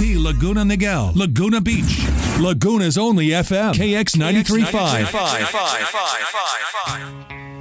WSOP Laguna Niguel, Laguna Beach, Laguna's only FM, KX 93.5.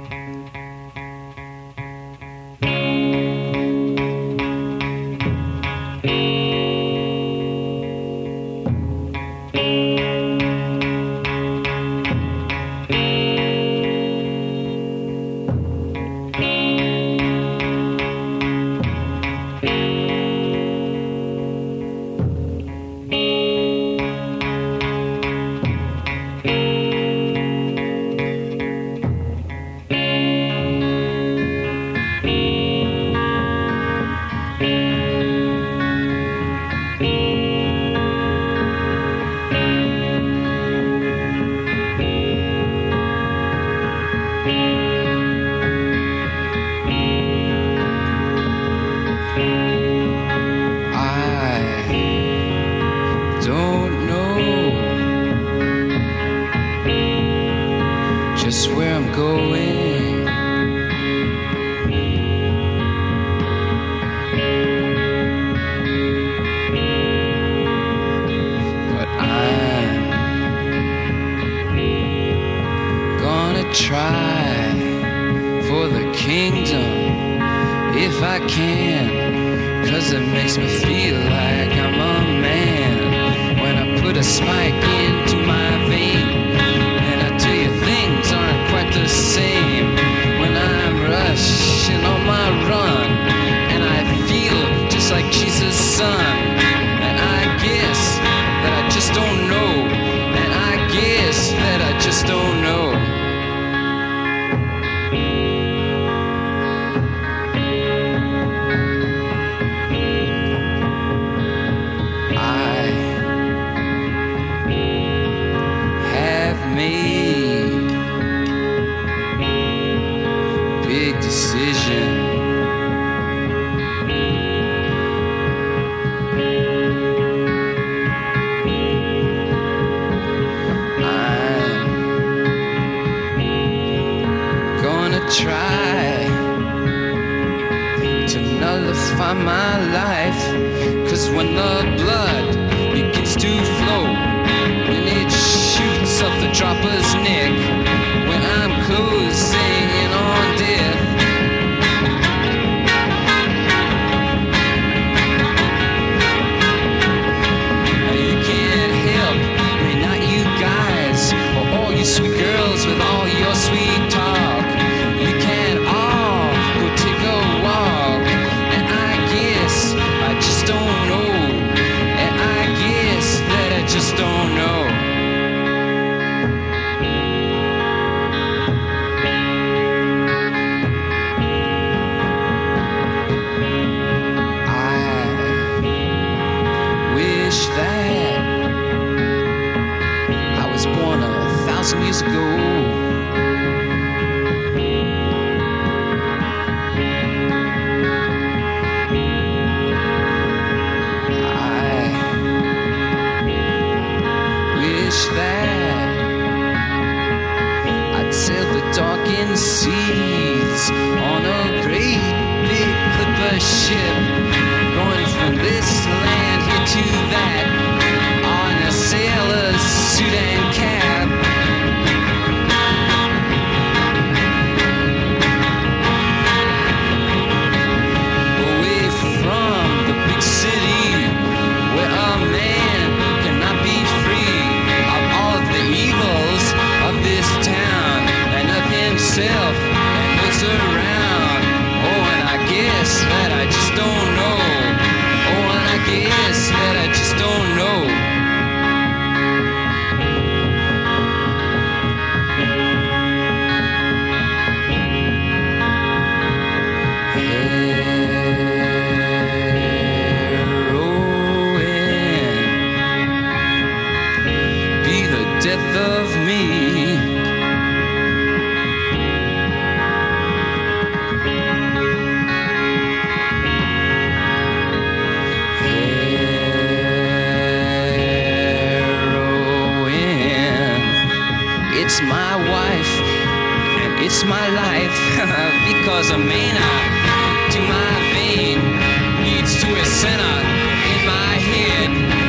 Because a mana to my vein leads to a center in my head.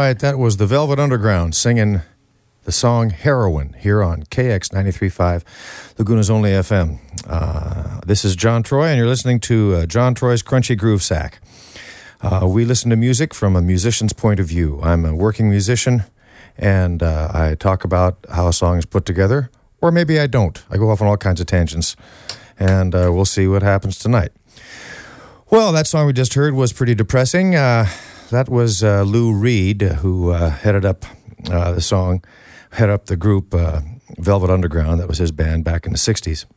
right, that was the Velvet Underground singing the song Heroin here on KX 93.5, Laguna's Only FM. This is John Troy, and you're listening to John Troy's Crunchy Groove Sack. We listen to music from a musician's point of view. I'm a working musician, and I talk about how a song is put together, or maybe I don't. I go off on all kinds of tangents, and we'll see what happens tonight. Well, that song we just heard was pretty depressing. That was Lou Reed, who headed up the group Velvet Underground. That was his band back in the 60s.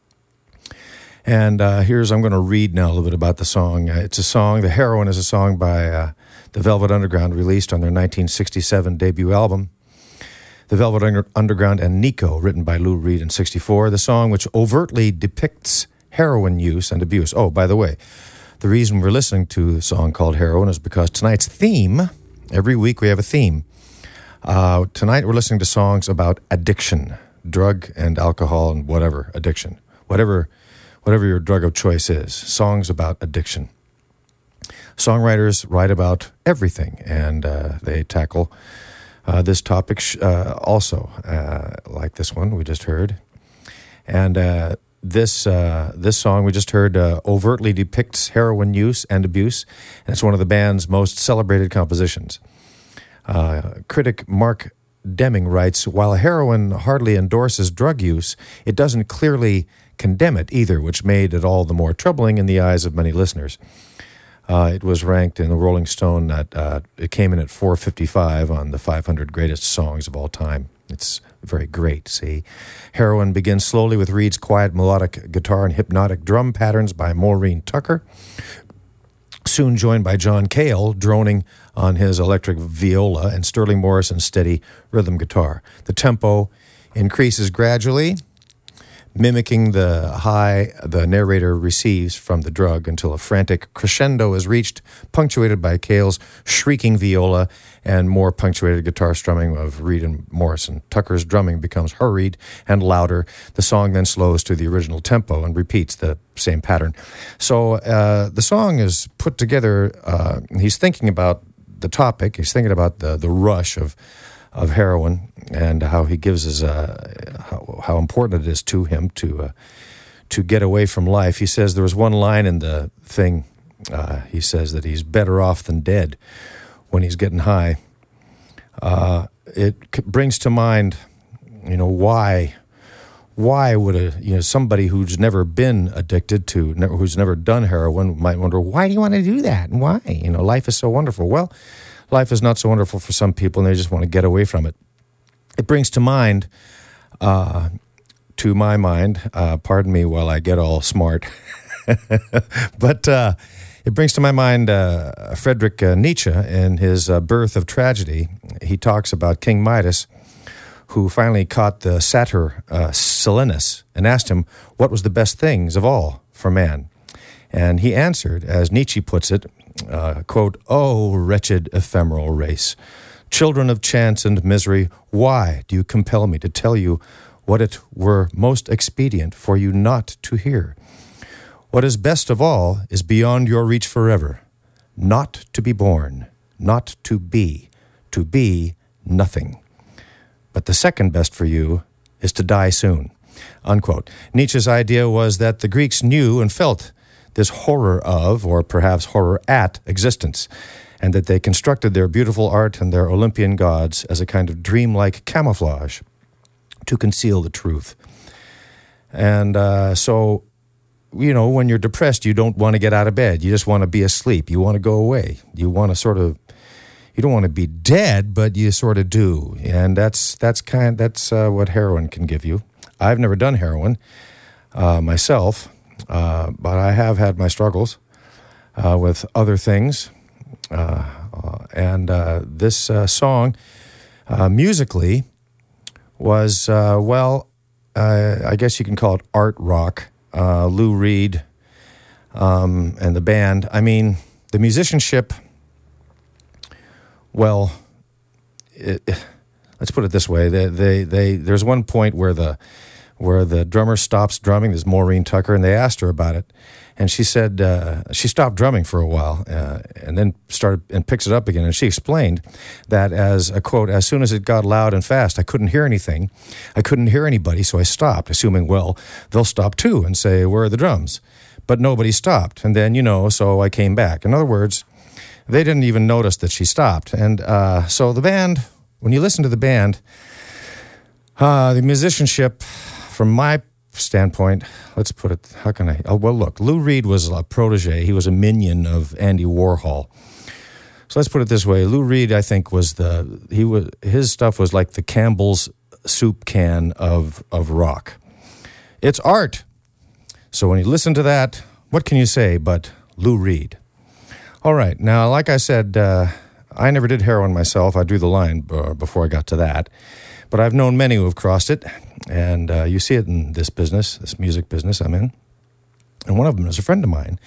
And I'm going to read now a little bit about the song. It's a song, The Heroin is a song by the Velvet Underground, released on their 1967 debut album, The Velvet Underground and Nico, written by Lou Reed in 64. The song, which overtly depicts heroin use and abuse. Oh, by the way, the reason we're listening to a song called Heroin is because tonight's theme, every week we have a theme. Tonight we're listening to songs about addiction, drug and alcohol and whatever addiction, whatever your drug of choice is, songs about addiction. Songwriters write about everything, and they tackle this topic also, like this one we just heard. And this song we just heard overtly depicts heroin use and abuse, and it's one of the band's most celebrated compositions. Critic Mark Deming writes, while heroin hardly endorses drug use, it doesn't clearly condemn it either, which made it all the more troubling in the eyes of many listeners. It was ranked in the Rolling Stone it came in at 455 on the 500 greatest songs of all time. It's very great, see? Heroin begins slowly with Reed's quiet melodic guitar and hypnotic drum patterns by Maureen Tucker, soon joined by John Cale droning on his electric viola and Sterling Morrison's steady rhythm guitar. The tempo increases gradually, mimicking the high the narrator receives from the drug until a frantic crescendo is reached, punctuated by Cale's shrieking viola and more punctuated guitar strumming of Reed and Morrison. Tucker's drumming becomes hurried and louder. The song then slows to the original tempo and repeats the same pattern. So the song is put together, he's thinking about the topic, he's thinking about the rush of heroin and how he gives his how important it is to him to get away from life. He says there was one line in the thing. He says that he's better off than dead when he's getting high. It brings to mind, why would somebody who's never been addicted to, who's never done heroin might wonder, why do you want to do that and why? Life is so wonderful. Well, life is not so wonderful for some people, and they just want to get away from it. It brings to mind, pardon me while I get all smart, but it brings to my mind Friedrich Nietzsche in his Birth of Tragedy. He talks about King Midas, who finally caught the satyr Silenus and asked him what was the best things of all for man. And he answered, as Nietzsche puts it, quote, "Oh, wretched ephemeral race, children of chance and misery, why do you compel me to tell you what it were most expedient for you not to hear? What is best of all is beyond your reach forever, not to be born, not to be nothing. But the second best for you is to die soon," unquote. Nietzsche's idea was that the Greeks knew and felt this horror of, or perhaps horror at, existence, and that they constructed their beautiful art and their Olympian gods as a kind of dreamlike camouflage to conceal the truth. And so, when you're depressed, you don't want to get out of bed. You just want to be asleep. You want to go away. You want to you don't want to be dead, but you sort of do. And that's what heroin can give you. I've never done heroin myself, but I have had my struggles with other things. And this song, musically, was, I guess you can call it art rock. Lou Reed and the band. I mean, the musicianship, let's put it this way. There's one point where where the drummer stops drumming. There's Maureen Tucker, and they asked her about it. And she said she stopped drumming for a while and then started and picks it up again. And she explained that as a quote, as soon as it got loud and fast, I couldn't hear anything. I couldn't hear anybody, so I stopped, assuming, well, they'll stop too and say, where are the drums? But nobody stopped. And then, so I came back. In other words, they didn't even notice that she stopped. And so the band, when you listen to the band, the musicianship, from my standpoint, let's put it, how can I, well, look, Lou Reed was a protege. He was a minion of Andy Warhol. So let's put it this way. Lou Reed, I think, his stuff was like the Campbell's soup can of rock. It's art. So when you listen to that, what can you say but Lou Reed? All right. Now, like I said, I never did heroin myself. I drew the line before I got to that. But I've known many who have crossed it, and you see it in this business, this music business I'm in. And one of them is a friend of mine.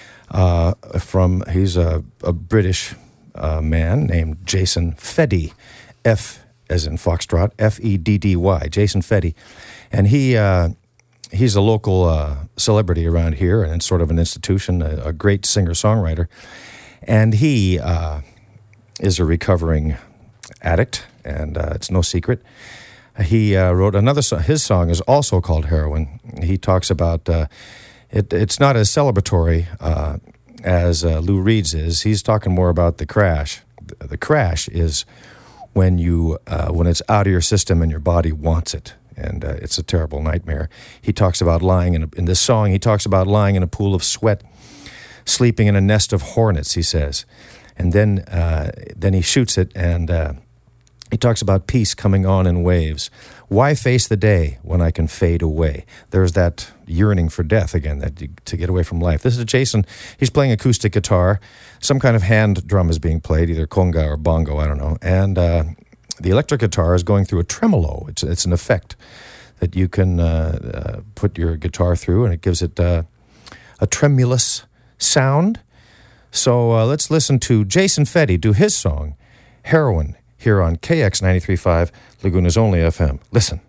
He's a British man named Jason Feddy, F as in Foxtrot, Feddy, Jason Feddy. And he's a local celebrity around here, and it's sort of an institution, a great singer-songwriter. And he is a recovering addict, and it's no secret. He wrote another song. His song is also called Heroin. He talks about it's not as celebratory as Lou Reed's is. He's talking more about the crash. The crash is when it's out of your system and your body wants it, and it's a terrible nightmare. He talks about lying in this song. He talks about lying in a pool of sweat, sleeping in a nest of hornets. He says, and then he shoots it, and he talks about peace coming on in waves. Why face the day when I can fade away? There's that yearning for death again, to get away from life. This is Jason. He's playing acoustic guitar. Some kind of hand drum is being played, either conga or bongo, I don't know. And the electric guitar is going through a tremolo. It's an effect that you can put your guitar through, and it gives it a tremulous sound. So let's listen to Jason Feddy do his song, Heroin, here on KX 93.5, Laguna's only FM. Listen.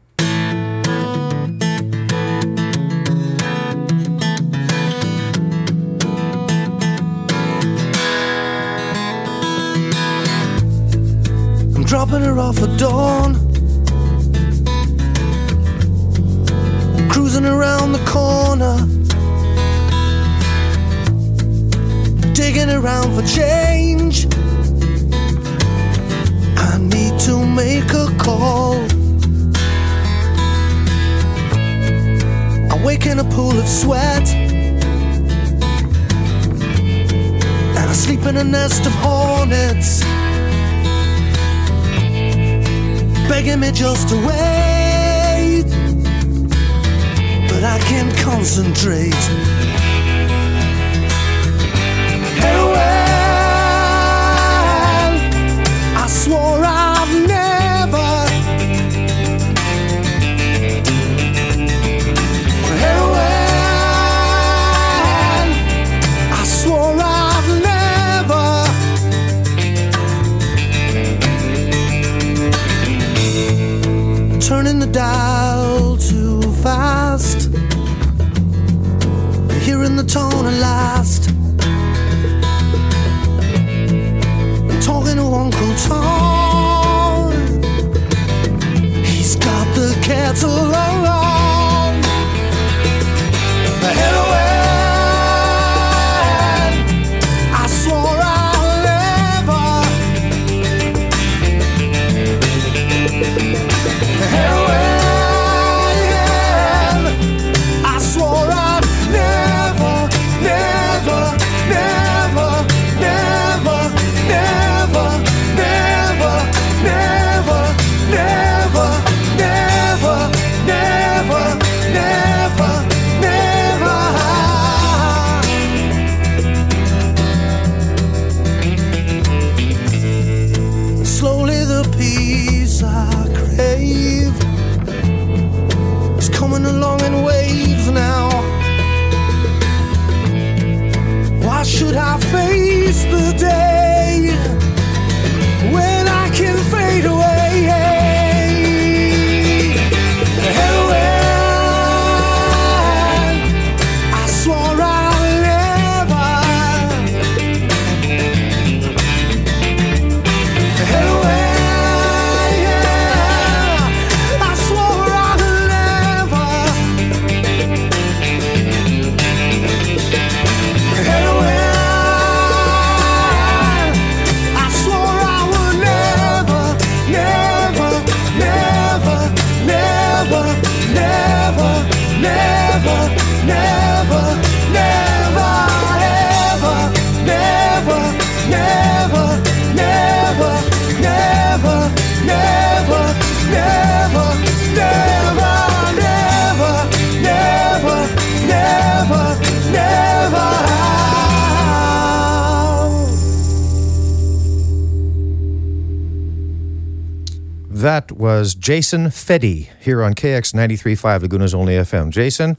I'm dropping her off at dawn, cruising around the corner, digging around for change. I need to make a call. I wake in a pool of sweat, and I sleep in a nest of hornets, begging me just to wait, but I can't concentrate. Swore I've never heroin. I swore I've never turning the dial too fast, hearing the tone at last. Talking to Uncle Tom, he's got the kettle on. Heroin, I swore I'll never. Heroin, I swore I'd never, never. That was Jason Fedde here on KX 93.5, Laguna's only FM. Jason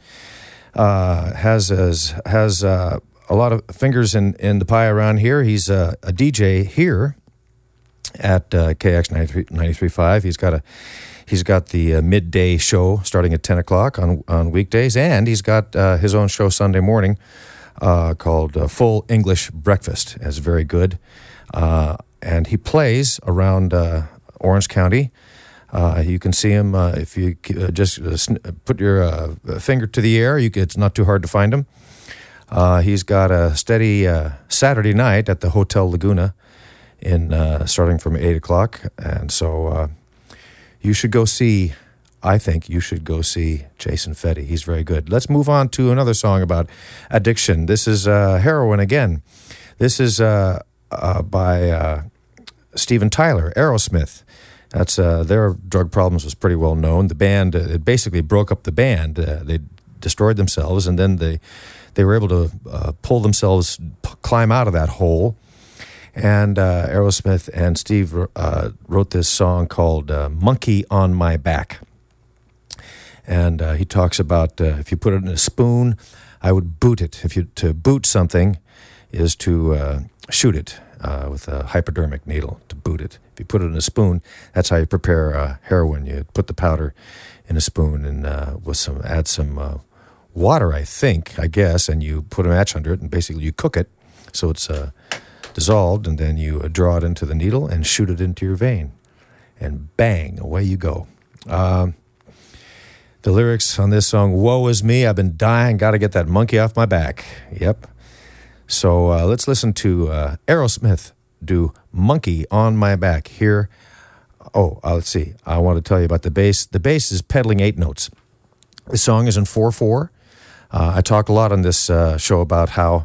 has a lot of fingers in the pie around here. He's a DJ here at KX 93.5. He's got the midday show starting at 10 o'clock on weekdays, and he's got his own show Sunday morning called Full English Breakfast. It's very good. And he plays around Orange County. You can see him if you just put your finger to the air. It's not too hard to find him. He's got a steady Saturday night at the Hotel Laguna starting from 8 o'clock. And so you should go see, I think you should go see Jason Fedde. He's very good. Let's move on to another song about addiction. This is Heroin again. This is by Steven Tyler, Aerosmith. That's their drug problems was pretty well known. The band, it basically broke up the band. They destroyed themselves, and then they were able to climb out of that hole. And Aerosmith and Steve wrote this song called Monkey on My Back. And he talks about if you put it in a spoon, I would boot it. To boot something is to shoot it with a hypodermic needle, to boot it. If you put it in a spoon, that's how you prepare heroin. You put the powder in a spoon and add some water, I guess, and you put a match under it, and basically you cook it so it's dissolved, and then you draw it into the needle and shoot it into your vein. And bang, away you go. The lyrics on this song, woe is me, I've been dying, got to get that monkey off my back. Yep. So let's listen to Aerosmith do Monkey on My Back here. Oh, let's see. I want to tell you about the bass. The bass is pedaling 8 notes. The song is in 4/4. I talk a lot on this show about how,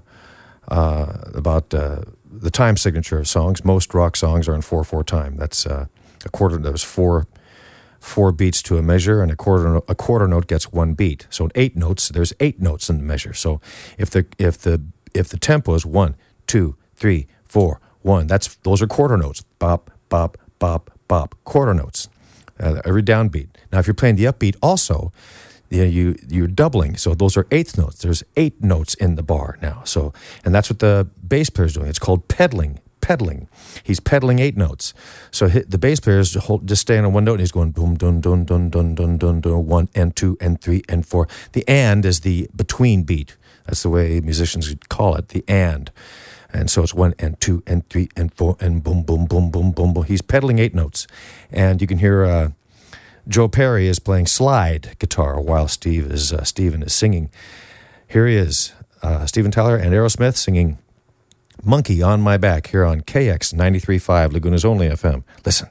the time signature of songs. Most rock songs are in 4/4 time. That's a quarter. There's four beats to a measure, and a quarter note gets 1 beat. So in 8 notes, there's 8 notes in the measure. So if the tempo is 1, 2, 3, 4, 1, those are quarter notes. Bop, bop, bop, bop. Quarter notes. Every downbeat. Now, if you're playing the upbeat, also, you're doubling. So those are 8th notes. There's 8 notes in the bar now. So, and that's what the bass player is doing. It's called pedaling. He's pedaling 8 notes. So the bass player is just staying on one note, and he's going boom, dun, dun, dun, dun, dun, dun, dun, 1 and 2 and 3 and 4. The and is the between beat. That's the way musicians call it, the and. And so it's 1 and 2 and 3 and 4 and boom, boom, boom, boom, boom, boom. He's pedaling 8 notes. And you can hear Joe Perry is playing slide guitar while Steven is singing. Here he is, Steven Tyler and Aerosmith singing Monkey on My Back here on KX 93.5, Laguna's only FM. Listen.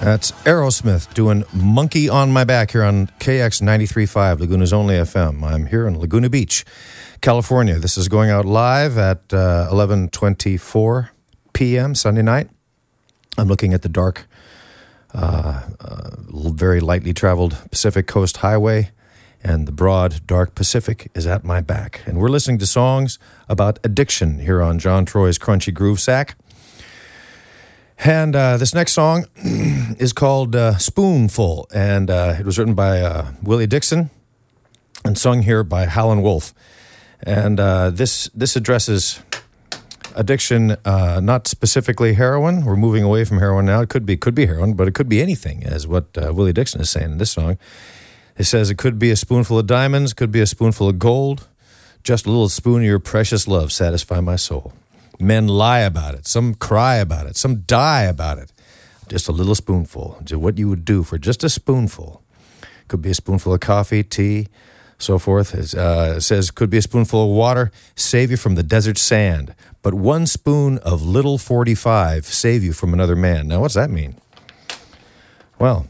That's Aerosmith doing Monkey on My Back here on KX 93.5, Laguna's only FM. I'm here in Laguna Beach, California. This is going out live at 11:24 p.m. Sunday night. I'm looking at the dark, very lightly traveled Pacific Coast Highway, and the broad, dark Pacific is at my back. And we're listening to songs about addiction here on John Troy's Crunchy Groove Sack. And this next song is called Spoonful, and it was written by Willie Dixon and sung here by Howlin' Wolf. And this addresses addiction, not specifically heroin. We're moving away from heroin now. It could be heroin, but it could be anything, as what Willie Dixon is saying in this song. It says it could be a spoonful of diamonds, could be a spoonful of gold, just a little spoon of your precious love satisfy my soul. Men lie about it. Some cry about it. Some die about it. Just a little spoonful. What you would do for just a spoonful. Could be a spoonful of coffee, tea, so forth. It says could be a spoonful of water, save you from the desert sand. But one spoon of little 45 save you from another man. Now, what's that mean? Well,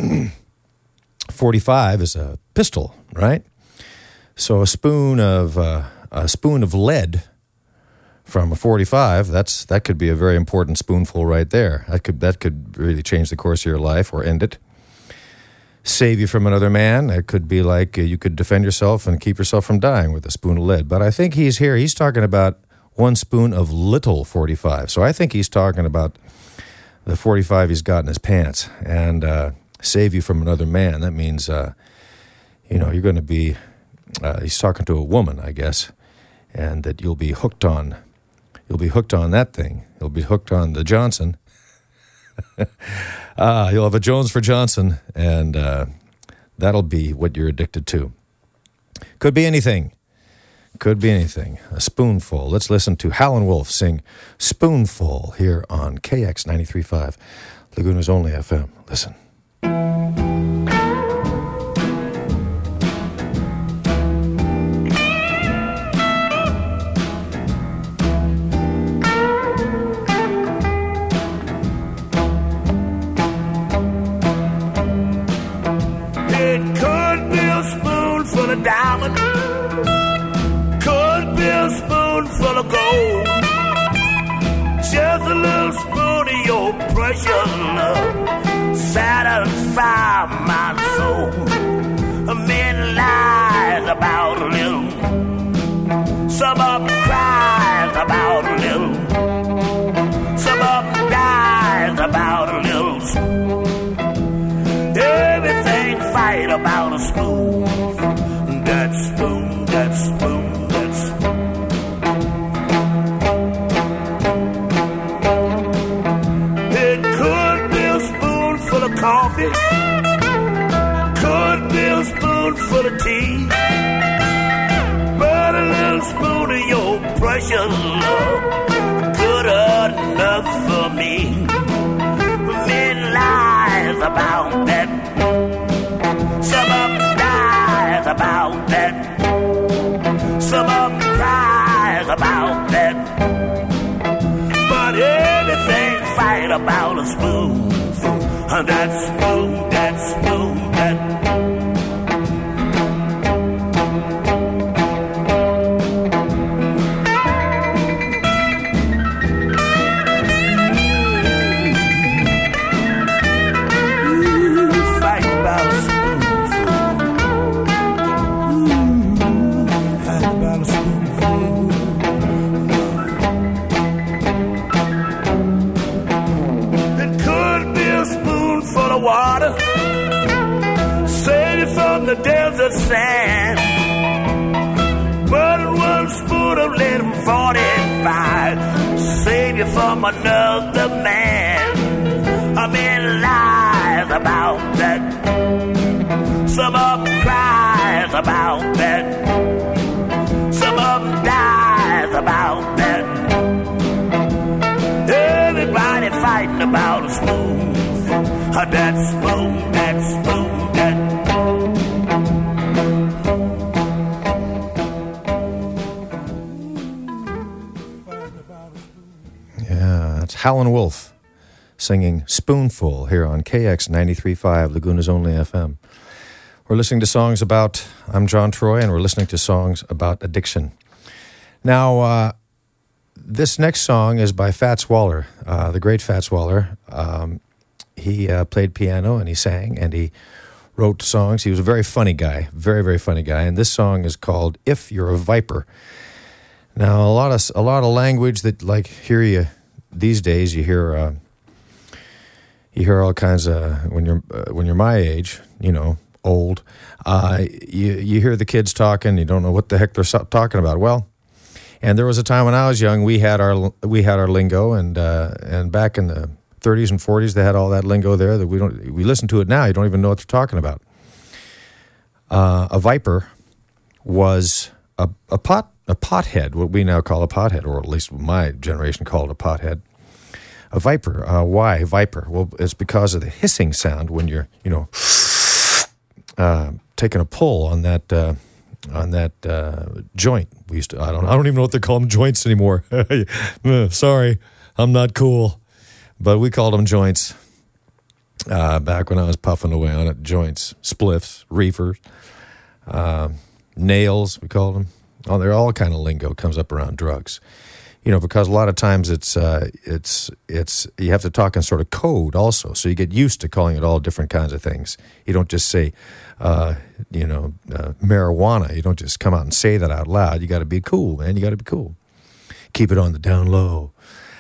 45 is a pistol, right? So a spoon of lead from a 45, that could be a very important spoonful right there. That could really change the course of your life or end it. Save you from another man. It could be like you could defend yourself and keep yourself from dying with a spoon of lead. But I think he's talking about one spoon of little 45. So I think he's talking about the 45 he's got in his pants. And save you from another man. That means, you're going to be, he's talking to a woman, I guess, and that you'll be hooked on that thing. You'll be hooked on the Johnson. You'll have a Jones for Johnson, and that'll be what you're addicted to. Could be anything. A spoonful. Let's listen to Howlin' Wolf sing Spoonful here on KX 93.5, Laguna's only FM. Listen. Diamond, could be a spoonful of gold, just a little spoon of your precious love, satisfy my soul. Men lies about a little, some of them cries about a little, some of them dies about a little. Everything fight about a spoon. That spoon, that spoon, that spoon. It could be a spoonful of coffee, could be a spoonful of tea, but a little spoon of your precious love, good enough for me. Men lies about that, some of them about that, some of them cries about that, but everything fight about a spoonful, that spoon, that spoon, that. Water, save you from the desert sand, but one spoon of lead 45, save you from another man. A man lies about that, some of them cries about that, some of them dies about that. Everybody fighting about a spoon. That spoon, that spoon, that. Yeah, that's Howlin' Wolf singing Spoonful here on KX 93.5, Laguna's Only FM. We're listening to songs about, I'm John Troy, and we're listening to songs about addiction. Now, this next song is by Fats Waller, the great Fats Waller. He played piano and he sang and he wrote songs. He was a very funny guy, very, very funny guy. And this song is called "If You're a Viper." Now, a lot of language that, like, these days you hear all kinds of, when you're my age, you know, old, you hear the kids talking, you don't know what the heck they're talking about. Well, and there was a time when I was young, we had our lingo, and back in the 30s and 40s, they had all that lingo there that we listen to it now, you don't even know what they're talking about. A viper was a pothead, what we now call a pothead, or at least my generation called a pothead. A viper. Why viper? Well, it's because of the hissing sound when you're, taking a pull on that joint. We used to. I don't even know what they call them joints anymore. Sorry, I'm not cool, but we called them joints. Back when I was puffing away on it, joints, spliffs, reefers, nails. We called them. Oh, they're all kind of lingo comes up around drugs. Because a lot of times it's you have to talk in sort of code also, so you get used to calling it all different kinds of things. You don't just say, marijuana. You don't just come out and say that out loud. You got to be cool, man. You got to be cool. Keep it on the down low.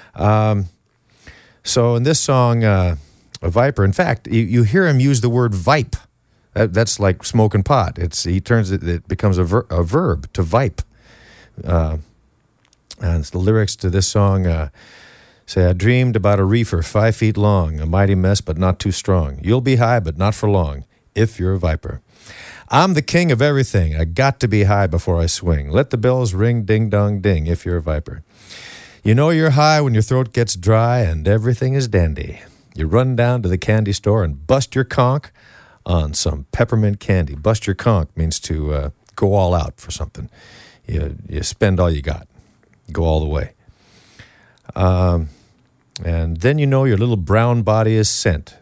So in this song, a viper. In fact, you hear him use the word vipe. That's like smoking pot. It becomes a verb to vipe. And the lyrics to this song say, I dreamed about a reefer 5 feet long, a mighty mess but not too strong. You'll be high but not for long, if you're a viper. I'm the king of everything. I got to be high before I swing. Let the bells ring ding-dong ding, if you're a viper. You know you're high when your throat gets dry and everything is dandy. You run down to the candy store and bust your conch on some peppermint candy. Bust your conch means to go all out for something. You spend all you got. Go all the way. And then your little brown body is sent.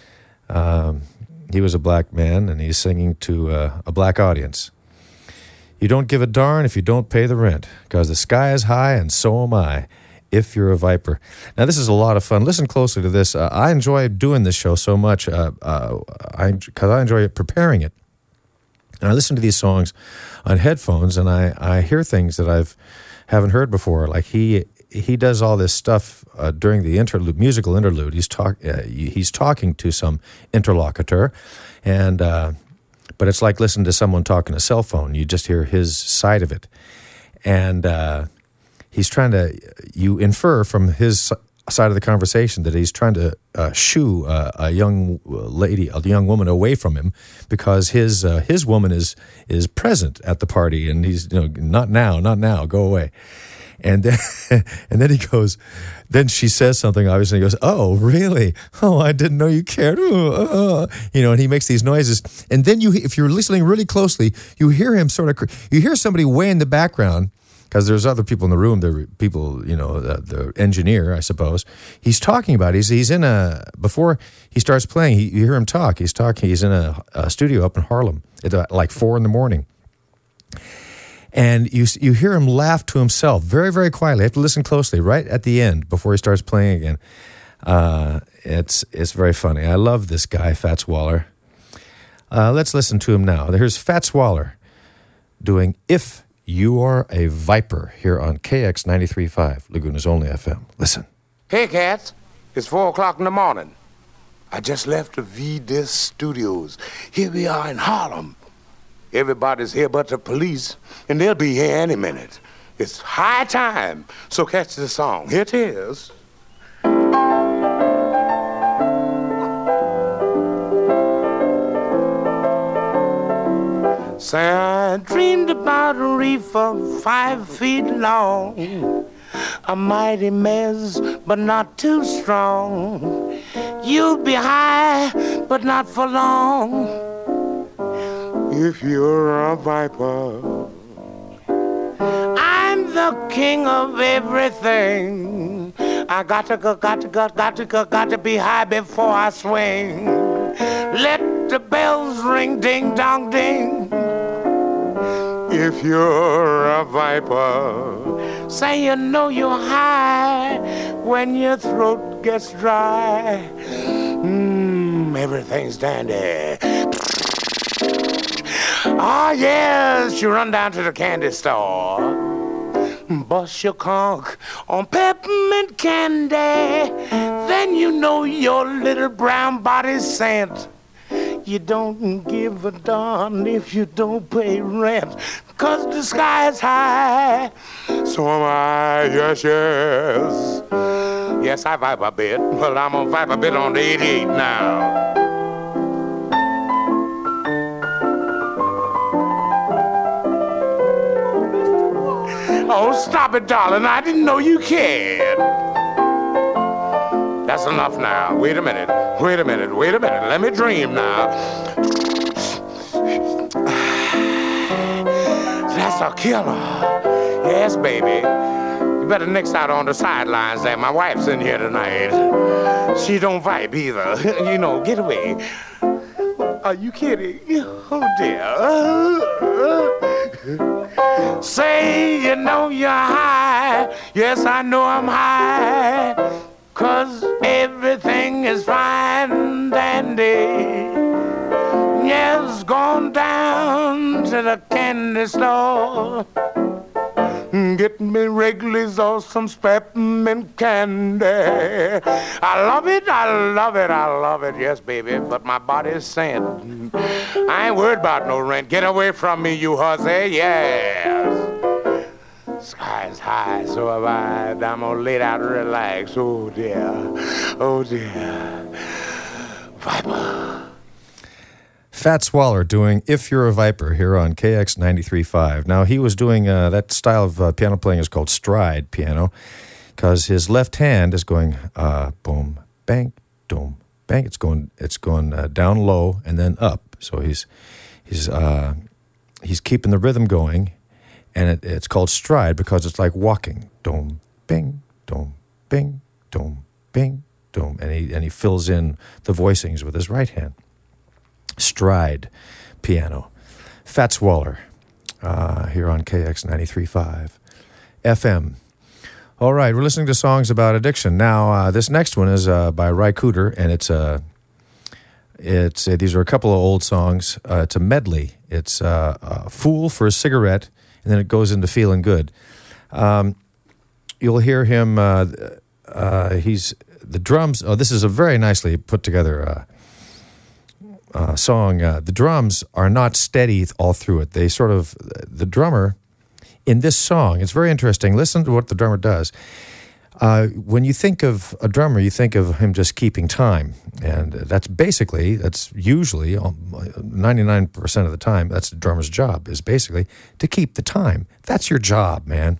He was a black man, and he's singing to a black audience. You don't give a darn if you don't pay the rent, because the sky is high and so am I, if you're a viper. Now, this is a lot of fun. Listen closely to this. I enjoy doing this show so much because I enjoy preparing it. And I listen to these songs on headphones, and I hear things that haven't heard before. Like he does all this stuff during the musical interlude. He's talking to some interlocutor, and but it's like listening to someone talking to a cell phone. You just hear his side of it, and he's trying to. You infer from his side of the conversation that he's trying to shoo a young woman away from him because his woman is present at the party, and he's not now, go away. And then he goes, then she says something, obviously, he goes, oh, really? Oh, I didn't know you cared. And he makes these noises. And then if you're listening really closely, you hear him you hear somebody way in the background, because there's other people in the room, there are people, the engineer, I suppose. He's talking about it. He's in before he starts playing, you hear him talk. He's in a studio up in Harlem at like 4 a.m. And you hear him laugh to himself very, very quietly. You have to listen closely right at the end before he starts playing again. It's very funny. I love this guy, Fats Waller. Let's listen to him now. Here's Fats Waller doing If You Are a Viper here on KX 93.5, Laguna's Only FM. Listen. Hey, cats. It's 4 o'clock in the morning. I just left the V-Disc Studios. Here we are in Harlem. Everybody's here but the police, and they'll be here any minute. It's high time, so catch the song. Here it is. Say, I dreamed about a reefer 5 feet long, a mighty mess, but not too strong. You'll be high, but not for long, if you're a viper. I'm the the king of everything. I got to be high before I swing. Let the bells ring, ding dong ding. If you're a viper, say you know you're high when your throat gets dry. Everything's dandy. Ah, yes, you run down to the candy store. Bust your conch on peppermint candy. Then you know your little brown body's sent. You don't give a darn if you don't pay rent, 'cause the sky's high. So am I, yes, yes. Yes, I vibe a bit. Well, I'm gonna vibe a bit on the 88 now. Oh, stop it, darling. I didn't know you cared. That's enough now. Wait a minute. Let me dream now. That's a killer. Yes, baby. You better nix out on the sidelines there. My wife's in here tonight. She don't vibe either. You know, get away. Are you kidding? Oh, dear. Say you know you're high. Yes, I know I'm high. 'Cause everything is fine and dandy. Yes, gone down to the candy store. Get me Wrigley's or some peppermint candy. I love it, yes, baby, but my body's sent. I ain't worried about no rent. Get away from me, you hussy, yes. Sky's high, so am I. I'm gonna lay down and relax. Oh, dear. Viper. Fats Waller doing If You're a Viper here on KX 93.5. Now, he was doing that style of piano playing is called stride piano because his left hand is going boom, bang, doom, bang. It's going down low and then up. So he's keeping the rhythm going, and it's called stride because it's like walking. Doom, bing, doom, bing, doom, bing, doom. And he fills in the voicings with his right hand. Stride piano. Fats Waller here on KX 93.5 FM. All right, we're listening to songs about addiction. Now, this next one is by Ry Cooder, and these are a couple of old songs. It's a medley. It's Fool for a Cigarette, and then it goes into Feeling Good. You'll hear him, the drums. Oh, this is a very nicely put together song. The drums are not steady all through it. The drummer in this song, it's very interesting. Listen to what the drummer does. When you think of a drummer, you think of him just keeping time. And that's usually 99% of the time, that's the drummer's job, is basically to keep the time. That's your job, man.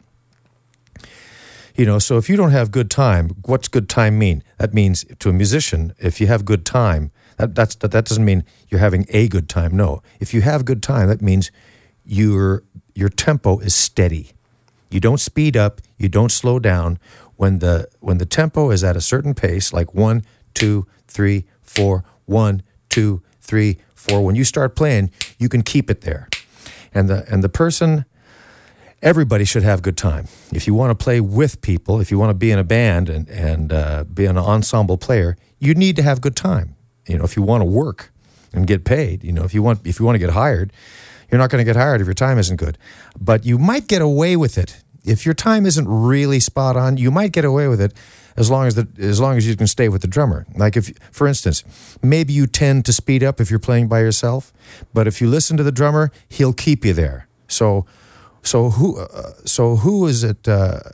You know, so if you don't have good time, what's good time mean? That means to a musician, if you have good time, that doesn't mean you're having a good time. No. If you have good time, that means your tempo is steady. You don't speed up, you don't slow down. When the tempo is at a certain pace, like 1, 2, 3, 4, 1, 2, 3, 4, when you start playing, you can keep it there. And the person, everybody should have good time. If you want to play with people, if you want to be in a band and be an ensemble player, you need to have good time. You know, if you want to work and get paid, you know, if you want to get hired, you're not going to get hired if your time isn't good. But you might get away with it. If your time isn't really spot on, you might get away with it as long as you can stay with the drummer. Like if, for instance, maybe you tend to speed up if you're playing by yourself, but if you listen to the drummer, he'll keep you there. So who is it?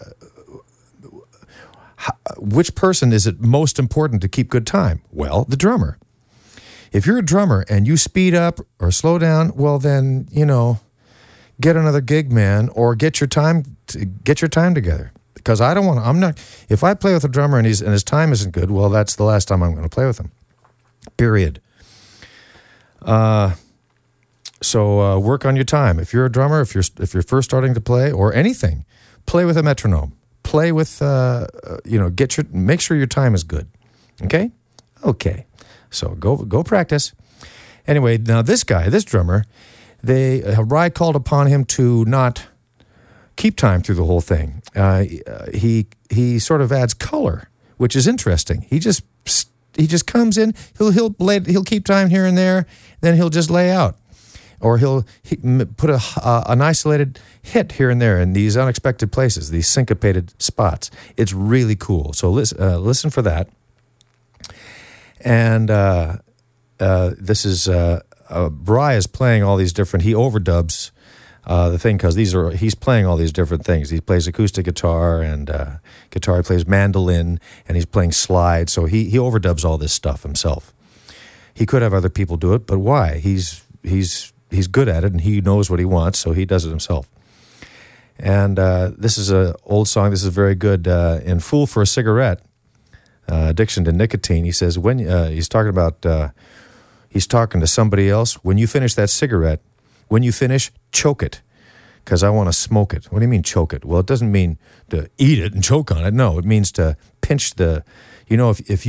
Which person is it most important to keep good time? Well, the drummer. If you're a drummer and you speed up or slow down, well then, you know, get another gig, man, or get your time together. Because if I play with a drummer and his time isn't good, well, that's the last time I'm going to play with him. Period. So work on your time. If you're a drummer, if you're first starting to play or anything, play with a metronome. Play with, make sure your time is good. Okay? Okay. So go practice. Anyway, now this drummer, Ry called upon him to not keep time through the whole thing. He sort of adds color, which is interesting. He just comes in. He'll keep time here and there. Then he'll just lay out, or he'll put an isolated hit here and there in these unexpected places, these syncopated spots. It's really cool. So listen for that. And this is Ry is playing all these different. He overdubs the thing because he's playing all these different things. He plays acoustic guitar and guitar. He plays mandolin and he's playing slide. So he overdubs all this stuff himself. He could have other people do it, but why? He's good at it and he knows what he wants, so he does it himself. And this is an old song. This is very good. In "Fool for a Cigarette," Addiction to Nicotine. He says when he's talking about. He's talking to somebody else. When you finish that cigarette, when you finish, choke it, because I want to smoke it. What do you mean choke it? Well, it doesn't mean to eat it and choke on it. No, it means to pinch the. If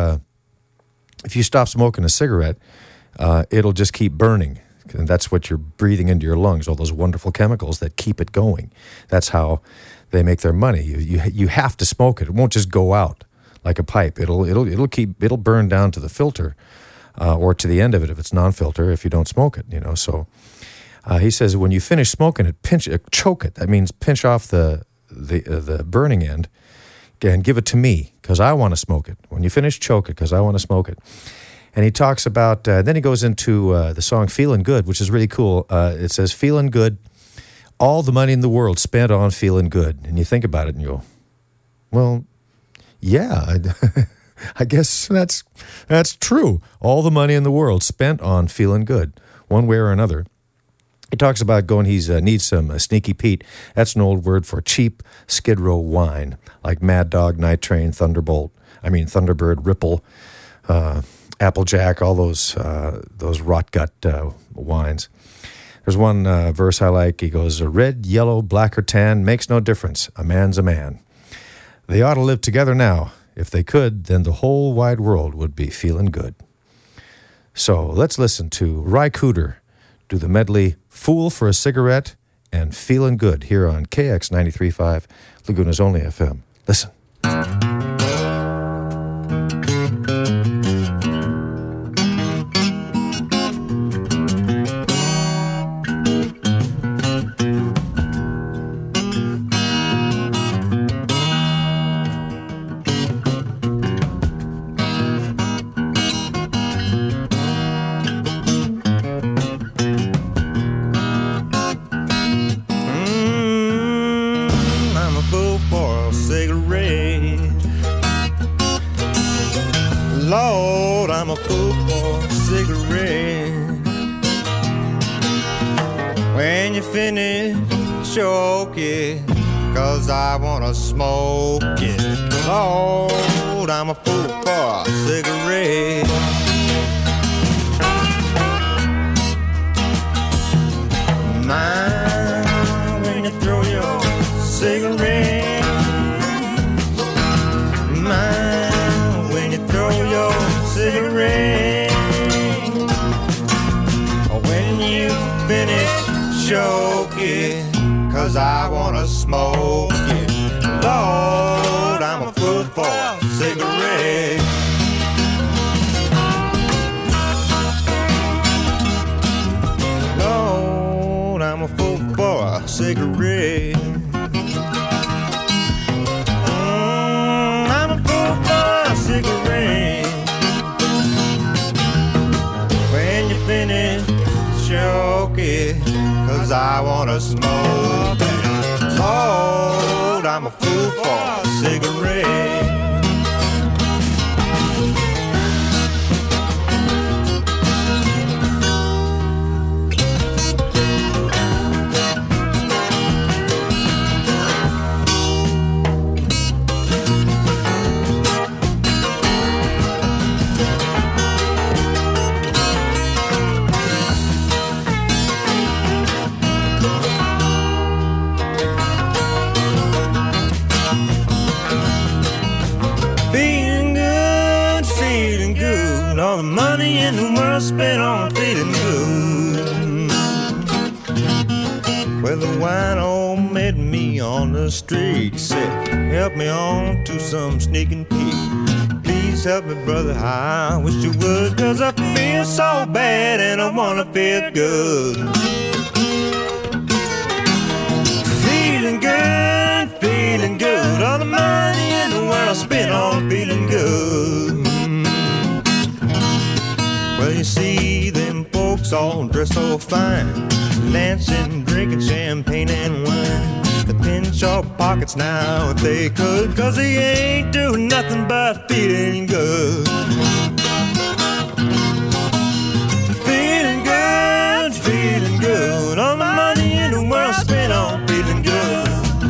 you stop smoking a cigarette, it'll just keep burning, and that's what you're breathing into your lungs. All those wonderful chemicals that keep it going. That's how they make their money. You have to smoke it. It won't just go out like a pipe. It'll burn down to the filter. Or to the end of it if it's non-filter, if you don't smoke it, So he says when you finish smoking it, choke it. That means pinch off the burning end and give it to me because I want to smoke it. When you finish, choke it because I want to smoke it. And he talks about, then he goes into the song "Feeling Good," which is really cool. It says, "Feeling good, all the money in the world spent on feeling good." And you think about it and you go, well, yeah, I guess that's true. All the money in the world spent on feeling good, one way or another. He talks about needs some Sneaky Pete. That's an old word for cheap Skid Row wine, like Mad Dog, Night Train, Thunderbird, Ripple, Applejack, all those rot gut wines. There's one verse I like. He goes, "Red, yellow, black, or tan makes no difference. A man's a man. They ought to live together now. If they could, then the whole wide world would be feeling good." So let's listen to Ry Cooder do the medley "Fool for a Cigarette" and "Feeling Good" here on KX 93.5, Laguna's only FM. Listen. I wanna smoke it. Lord, I'm a fool for a cigarette. Mind when you throw your cigarette. Mind when you throw your cigarette. When you finish, choke it. 'Cause I wanna smoke it. Lord, I'm a fool for a cigarette. Lord, I'm a fool for a cigarette. I'm a fool for a cigarette. When you finish, choke it. 'Cause I wanna smoke it. Lord, I'm a fool for a cigarette. all the money in the world spent on feeling good. Well, the wino met me on the street, said, help me on to some sneaking Pete. Please help me, brother, I wish you would, 'cause I feel so bad and I wanna feel good. Feeling good, all the money in the world spent on feeling good. Well, you see them folks all dressed so fine, dancing, drinking champagne and wine. They pinch your pockets now if they could, 'cause they ain't doing nothing but feeling good. Feeling good, all the money in the world spent on feeling good.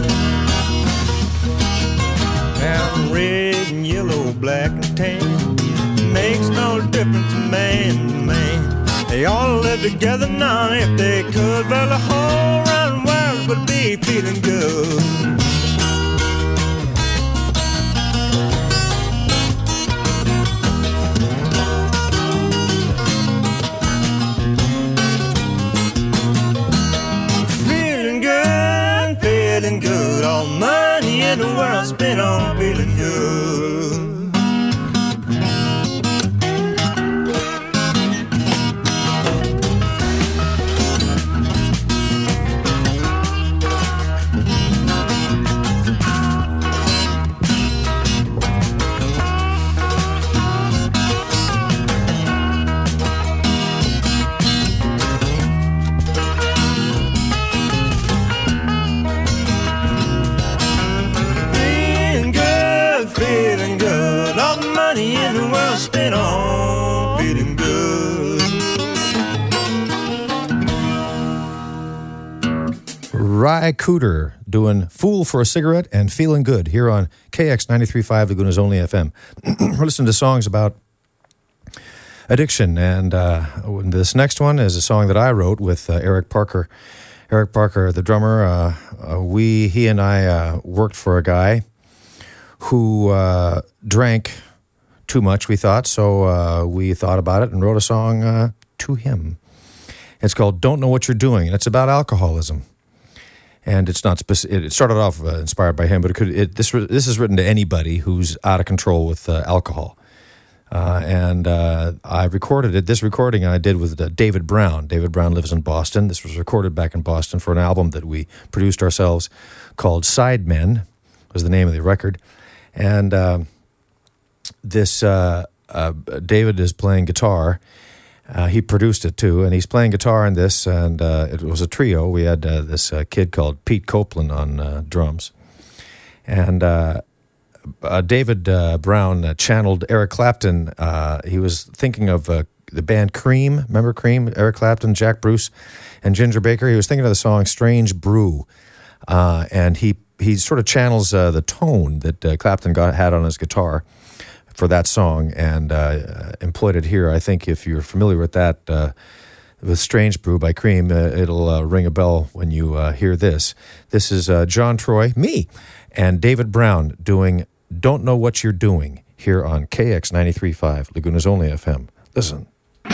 And red and yellow, black and tan, makes no difference man to man. They all live together now if they could. Well, the whole round world would be feeling good. Feeling good, all money in the world spent on feeling good. Feeling good, all the money in the world spent on feeling good. Ry Cooder doing Fool for a Cigarette and Feeling Good here on KX 93.5, Laguna's Only FM. We're listening to songs about addiction, and this next one is a song that I wrote with Eric Parker. Eric Parker, the drummer, he and I worked for a guy who drank too much, we thought, so we thought about it and wrote a song to him. It's called Don't Know What You're Doing, and it's about alcoholism. And it's not it started off inspired by him, but this is written to anybody who's out of control with alcohol. And I recorded it. This recording I did with David Brown. David Brown lives in Boston. This was recorded back in Boston for an album that we produced ourselves called Sidemen, was the name of the record. And David is playing guitar. He produced it too, and he's playing guitar in this, and it was a trio. We had this kid called Pete Copeland on drums. And David Brown channeled Eric Clapton. He was thinking of the band Cream. Remember Cream? Eric Clapton, Jack Bruce, and Ginger Baker. He was thinking of the song Strange Brew. And he sort of channels the tone that Clapton had on his guitar for that song and employed it here. I think if you're familiar with that, with Strange Brew by Cream, it'll ring a bell when you hear this. This is John Troy, me, and David Brown doing Don't Know What You're Doing here on KX 93.5, Laguna's Only FM. Listen.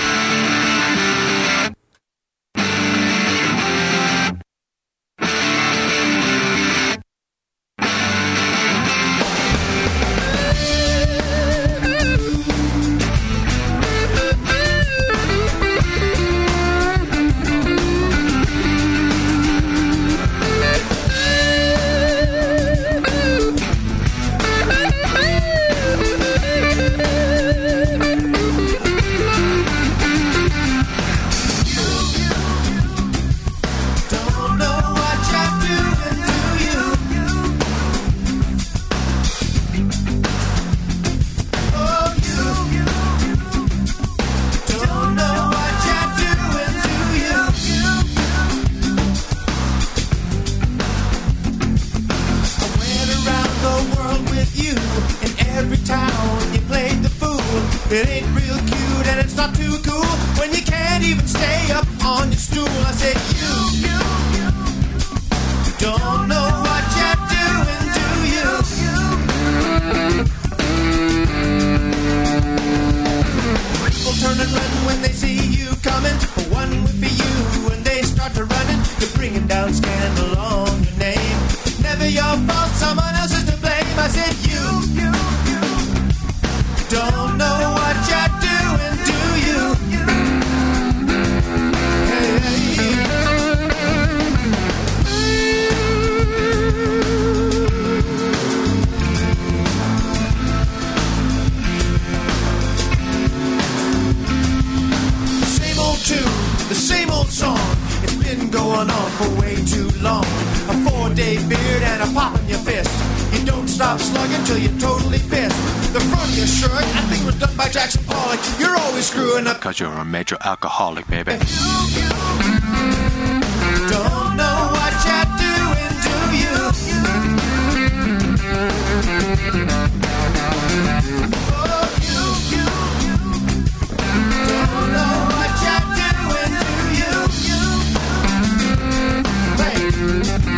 It ain't real cute and it's not too cool when you can't even stay up on your stool. I said, you don't know what you're doing, do you? slugging till you're totally pissed. The front of your shirt, that thing was done by Jackson Pollock. You're always screwing up. Cause you're a major alcoholic, baby. You don't know what you're doing, do you? Oh, you don't know what you're doing, do you? Hey.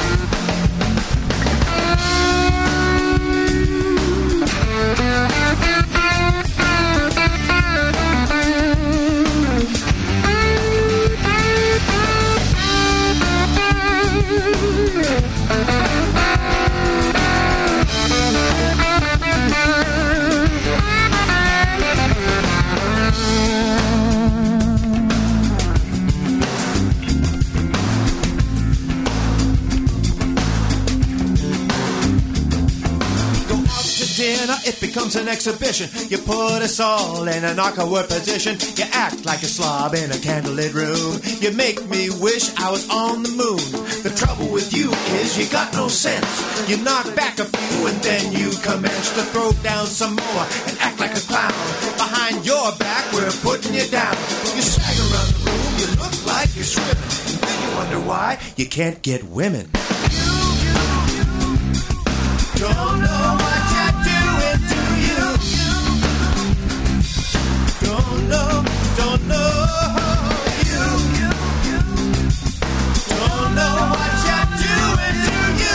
It becomes an exhibition. You put us all in an awkward position. You act like a slob in a candlelit room. You make me wish I was on the moon. The trouble with you is you got no sense. You knock back a few and then you commence to throw down some more and act like a clown. Behind your back we're putting you down. You sag around the room, you look like you're swimming. And then you wonder why you can't get women. You don't know what you're doing, do you? Don't know, don't know. You don't know what you're doing, do you?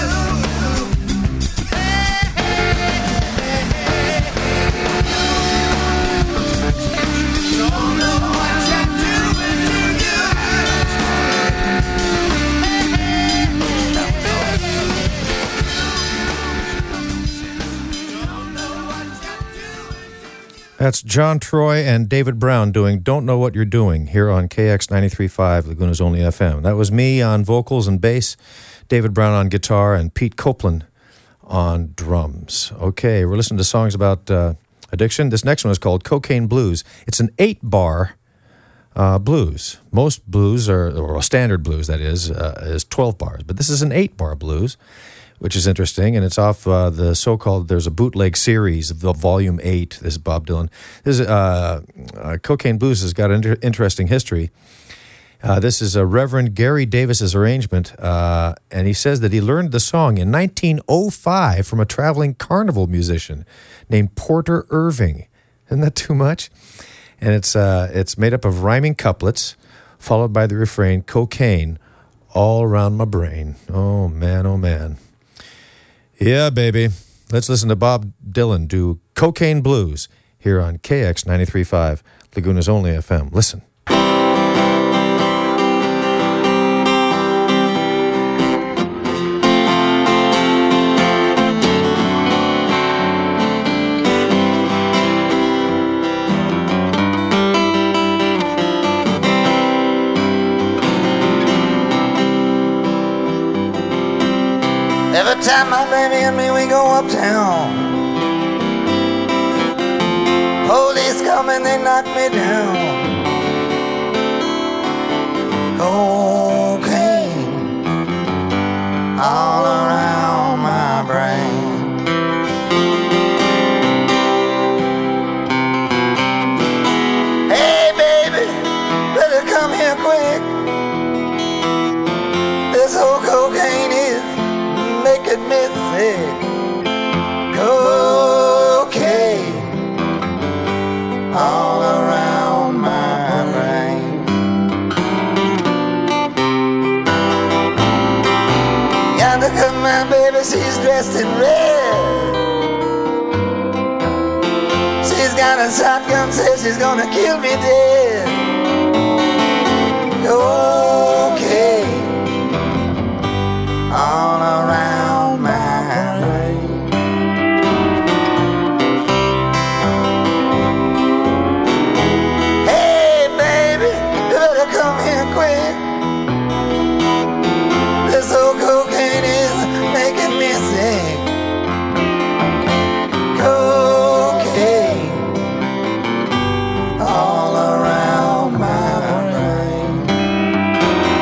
Hey, hey, hey, hey. Don't know what you're doing, do you? That's John Troy and David Brown doing Don't Know What You're Doing here on KX 93.5, Laguna's Only FM. That was me on vocals and bass, David Brown on guitar, and Pete Copeland on drums. Okay, we're listening to songs about addiction. This next one is called Cocaine Blues. It's an 8-bar blues. Most blues are, or standard blues, that is 12 bars. But this is an 8-bar blues, which is interesting, and it's off the so-called, there's a bootleg series of the Volume 8. This is Bob Dylan. This is, Cocaine Blues has got an interesting history. This is Reverend Gary Davis's arrangement, and he says that he learned the song in 1905 from a traveling carnival musician named Porter Irving. Isn't that too much? And it's made up of rhyming couplets, followed by the refrain, cocaine all around my brain. Oh, man, oh, man. Yeah, baby. Let's listen to Bob Dylan do Cocaine Blues here on KX 93.5, Laguna's Only FM. Listen. Every time my baby and me, we go uptown. Police come and they knock me down. Cocaine all around my brain. Hey baby, better come here quick. This whole cocaine is making me sick. Cocaine all around my brain. Yonder comes my baby, she's dressed in red. She's got a shotgun, says she's gonna kill me dead. Cocaine all around my brain. Hey baby, you better come here quick. This old cocaine is making me sick. Cocaine all around my brain.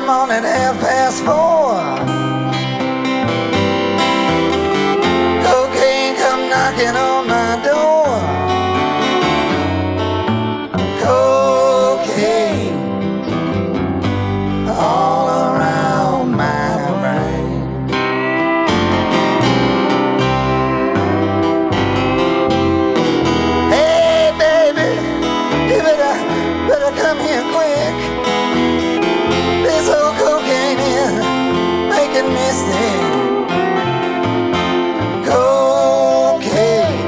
morning, 4:30. Cocaine come knocking on my door. Cocaine all around my brain. Hey baby, you better come here quick. This old cocaine is making me sick. Cocaine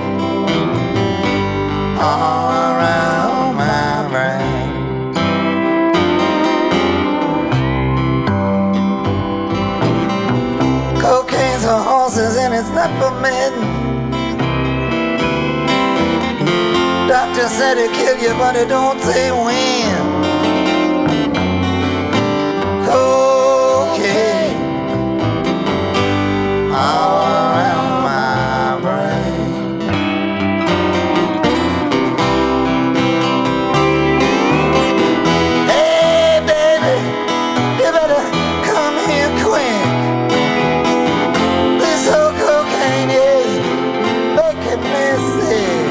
all around my brain. Cocaine's for horses and it's not forbidden. Doctor said it kill you, but it don't say when. Cocaine all around my brain. Hey baby, you better come here quick. This old cocaine is making me sick.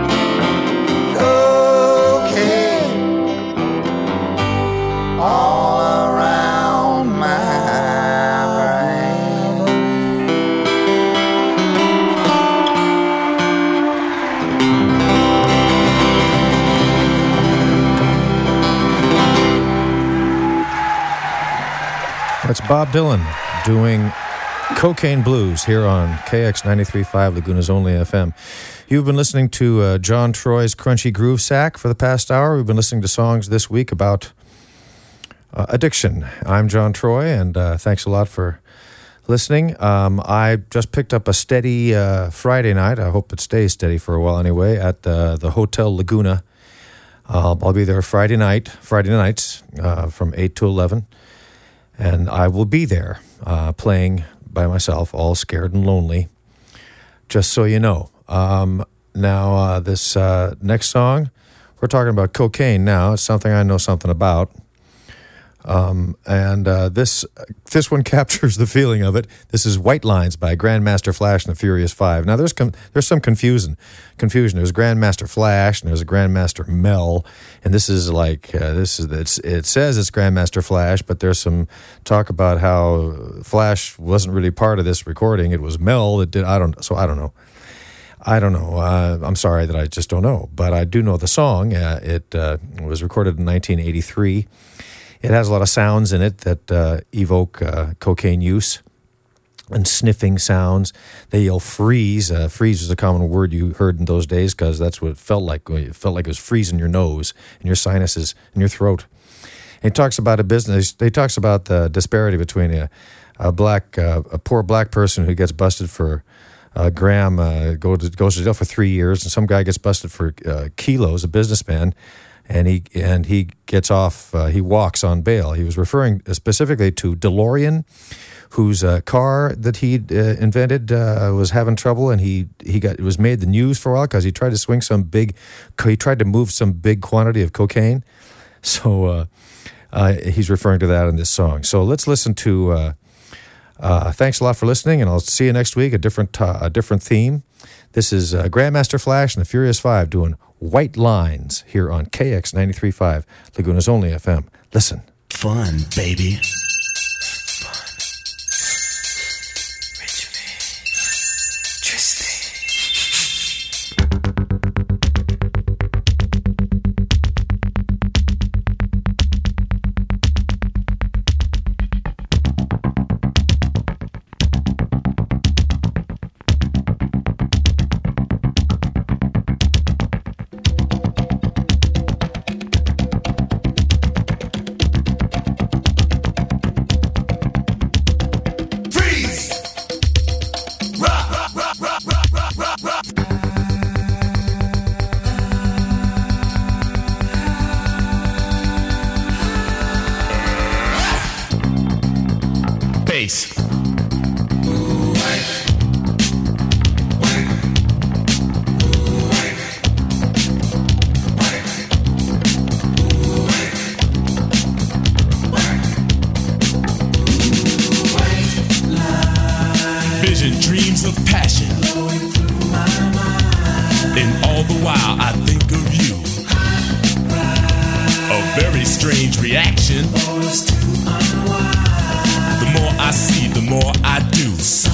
Cocaine all around my brain. That's Bob Dylan doing Cocaine Blues here on KX 93.5, Laguna's Only FM. You've been listening to John Troy's Crunchy Groove Sack for the past hour. We've been listening to songs this week about addiction. I'm John Troy, and thanks a lot for listening. I just picked up a steady Friday night. I hope it stays steady for a while anyway, at the Hotel Laguna. I'll be there Friday nights from 8 to 11. And I will be there playing by myself, all scared and lonely, just so you know. Now, this next song, we're talking about cocaine now. It's something I know something about. This one captures the feeling of it. This is White Lines by Grandmaster Flash and the Furious Five. Now, there's some confusion. There's Grandmaster Flash and there's a Grandmaster Mel, and this is like it says it's Grandmaster Flash, but there's some talk about how Flash wasn't really part of this recording. It was Mel that did. I don't know. I'm sorry that I just don't know, but I do know the song. It was recorded in 1983. It has a lot of sounds in it that evoke cocaine use and sniffing sounds. They yell freeze. Freeze was a common word you heard in those days because that's what it felt like. It felt like it was freezing your nose and your sinuses and your throat. And he talks about a business. He talks about the disparity between a poor black person who gets busted for a gram, goes to jail for 3 years, and some guy gets busted for kilos, a businessman, and he gets off. He walks on bail. He was referring specifically to DeLorean, whose car that he invented was having trouble, and it was made the news for a while because he tried to move some big quantity of cocaine. So he's referring to that in this song. So let's listen to. Thanks a lot for listening, and I'll see you next week. A different theme. This is Grandmaster Flash and the Furious Five doing White Lines here on KX 93.5, Laguna's Only FM. Listen. Fun, baby. Vision dreams of passion. And all the while I think of you. A very strange reaction. The more I see, the more I do.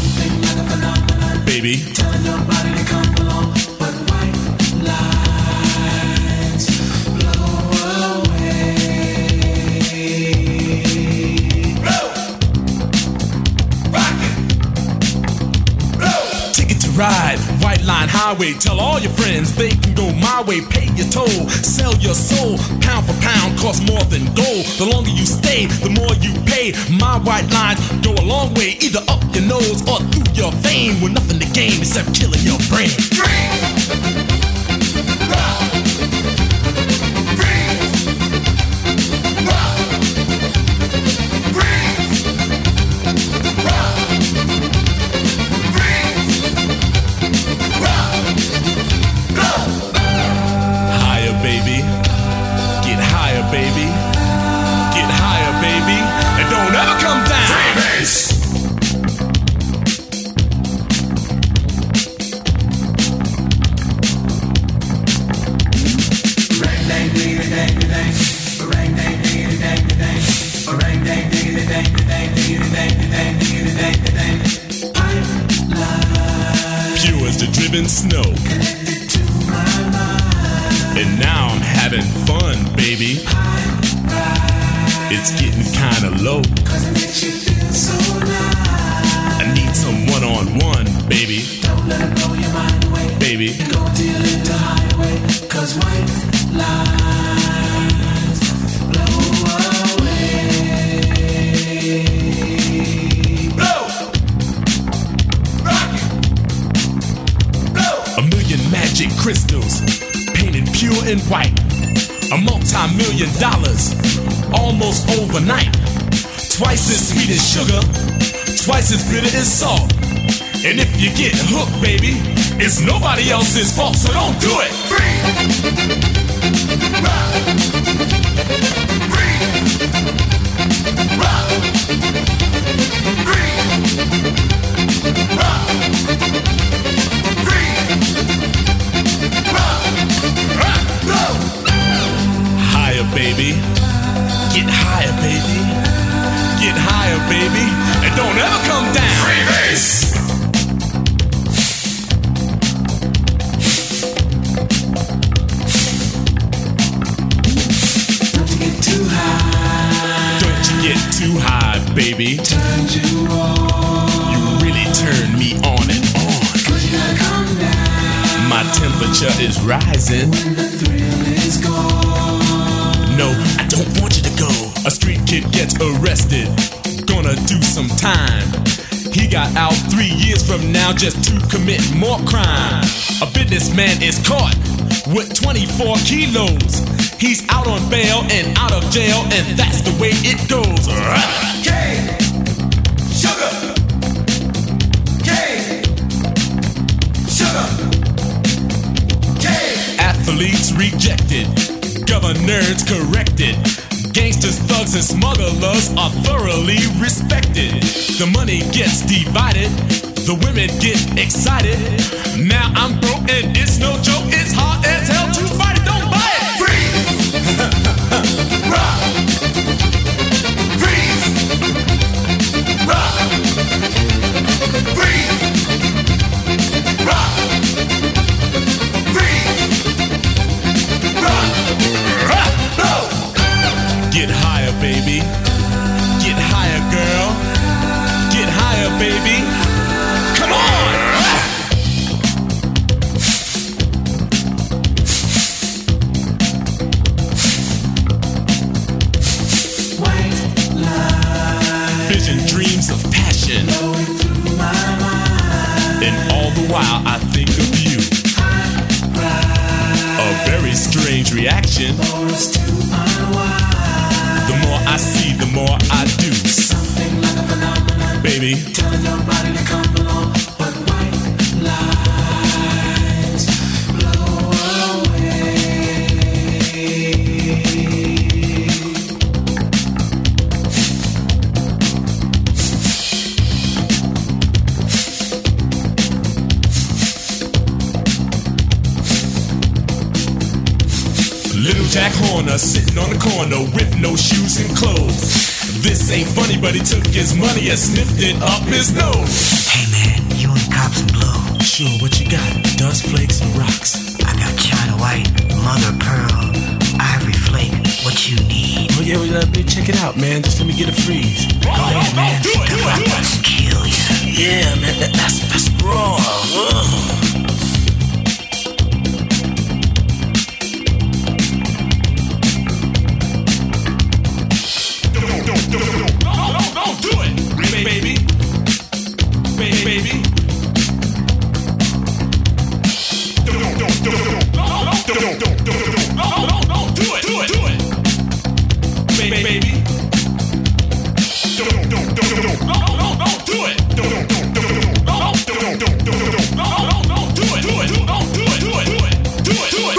Baby, telling your body to come along, but white lines blow away. Blow, rock it, blow. Ticket to ride, White Line Highway. Tell all your friends they can go my way. Pay your toll, sell your soul. Pound for pound, costs more than gold. The longer you stay, the more you pay. My white lines go a long way, either up your nose or through your vein, with nothing to gain except killing your brain. Higher, baby. Get higher, baby. Get higher, baby. And don't ever come down. Freebase! Pure as the driven snow. And now I'm having fun, baby. It's getting kinda low. I need some one-on-one, baby. Don't let it blow your mind away. Baby. Go deal into highway. Cause white lines blow away. Blow! Rock it! Blow! A million magic crystals painted pure and white. A multi-million dollars, almost overnight. Twice as sweet as sugar, twice as bitter as salt. And if you get hooked, baby, it's nobody else's fault, so don't do it. Free! Rock! Free! Rock! Free! Rock! Free! Rock! Rock! Go! Higher, baby. Get higher, baby. Get higher, baby. And don't ever come down. Freebase! Don't you get too high. Don't you get too high, baby. Turned you on. You really turn me on and on. Cause you gotta come down. My temperature is rising. When the thrill is gone. No, I don't want you to go. A street kid gets arrested, gonna do some time. He got out 3 years from now just to commit more crime. A businessman is caught with 24 kilos. He's out on bail and out of jail, and that's the way it goes. K, sugar. K, sugar. K. Athletes rejected. Governors corrected. Gangsters, thugs, and smugglers are thoroughly respected. The money gets divided. The women get excited. Now I'm broke and it's no joke. It's hard as hell to fight it. Don't buy it. Freeze! Rock! Freeze! Rock! Freeze! Rock! Get higher, baby. Get higher, girl. Get higher, baby. Come on! White line. Vision dreams of passion. And all the while I think of you. A very strange reaction. The more I see, the more I do. Something like a phenomenon. Baby. Telling your body to come along. But white lines blow away. Jack Horner sitting on the corner with no shoes and clothes. This ain't funny, but he took his money and sniffed it up his nose. Hey man, you want cops and blow? Sure, what you got? Dust flakes and rocks. I got China White, Mother Pearl, Ivory Flake. What you need? Oh yeah, check it out, man. Just let me get a freeze. Go ahead, man. Do it. Let's kill you. Yeah, man, that's raw. Don't do it, baby. Don't do it, baby. Don't do it.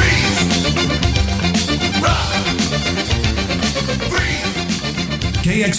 KX